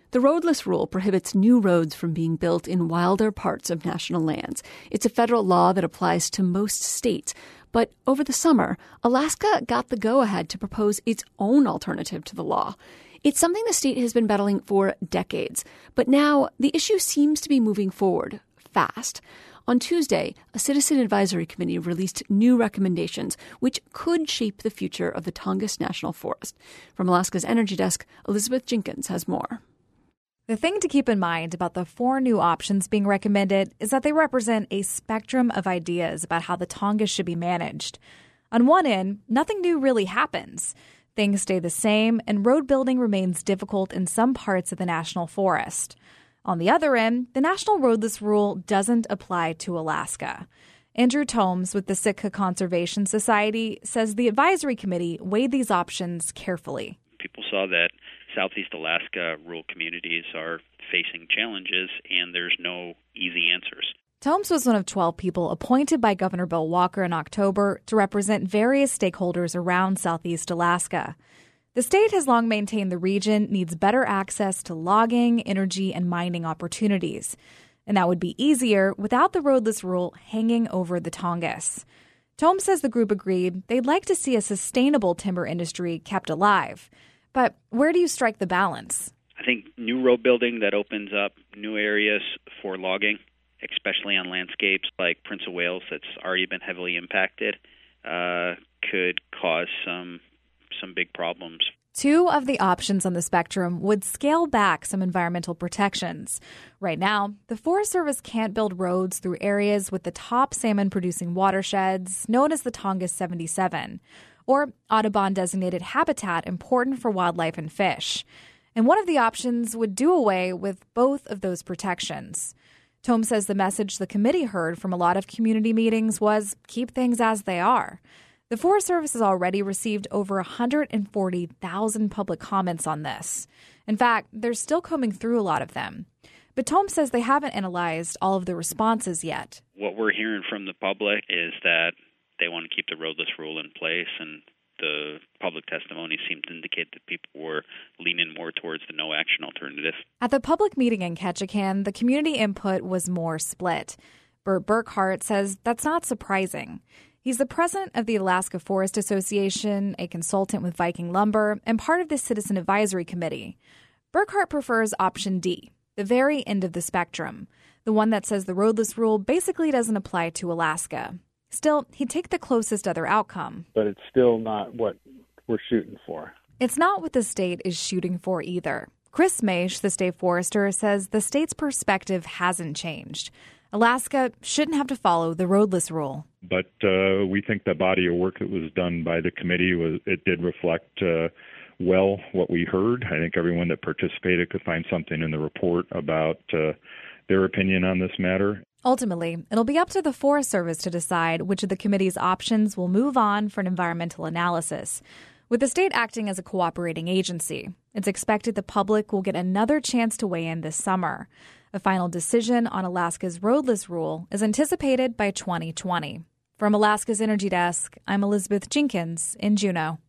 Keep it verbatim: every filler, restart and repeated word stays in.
The roadless rule prohibits new roads from being built in wilder parts of national lands. It's a federal law that applies to most states. But over the summer, Alaska got the go-ahead to propose its own alternative to the law. It's something the state has been battling for decades. But now the issue seems to be moving forward fast. On Tuesday, a citizen advisory committee released new recommendations which could shape the future of the Tongass National Forest. From Alaska's Energy Desk, Elizabeth Jenkins has more. The thing to keep in mind about the four new options being recommended is that they represent a spectrum of ideas about how the Tongass should be managed. On one end, nothing new really happens. Things stay the same, and road building remains difficult in some parts of the national forest. On the other end, the National Roadless Rule doesn't apply to Alaska. Andrew Tomes with the Sitka Conservation Society says the advisory committee weighed these options carefully. People saw that Southeast Alaska rural communities are facing challenges, and there's no easy answers. Tomes was one of twelve people appointed by Governor Bill Walker in October to represent various stakeholders around Southeast Alaska. The state has long maintained the region needs better access to logging, energy, and mining opportunities. And that would be easier without the roadless rule hanging over the Tongass. Tomes says the group agreed they'd like to see a sustainable timber industry kept alive. But where do you strike the balance? I think new road building that opens up new areas for logging, especially on landscapes like Prince of Wales that's already been heavily impacted, uh, could cause some some big problems. Two of the options on the spectrum would scale back some environmental protections. Right now, the Forest Service can't build roads through areas with the top salmon-producing watersheds, known as the Tongass seventy-seven, or Audubon-designated habitat important for wildlife and fish. And one of the options would do away with both of those protections. Tomes says the message the committee heard from a lot of community meetings was keep things as they are. The Forest Service has already received over one hundred forty thousand public comments on this. In fact, they're still combing through a lot of them. But Tomes says they haven't analyzed all of the responses yet. What we're hearing from the public is that they want to keep the roadless rule in place, and the public testimony seemed to indicate that people were leaning more towards the no-action alternative. At the public meeting in Ketchikan, the community input was more split. Bert Burkhart says that's not surprising. He's the president of the Alaska Forest Association, a consultant with Viking Lumber, and part of the Citizen Advisory Committee. Burkhart prefers option D, the very end of the spectrum, the one that says the roadless rule basically doesn't apply to Alaska. Still, he'd take the closest other outcome. But it's still not what we're shooting for. It's not what the state is shooting for either. Chris Maish, the state forester, says the state's perspective hasn't changed. Alaska shouldn't have to follow the roadless rule. But uh, we think the body of work that was done by the committee, was it did reflect uh, well what we heard. I think everyone that participated could find something in the report about uh, their opinion on this matter. Ultimately, it'll be up to the Forest Service to decide which of the committee's options will move on for an environmental analysis. With the state acting as a cooperating agency, it's expected the public will get another chance to weigh in this summer. A final decision on Alaska's roadless rule is anticipated by twenty twenty. From Alaska's Energy Desk, I'm Elizabeth Jenkins in Juneau.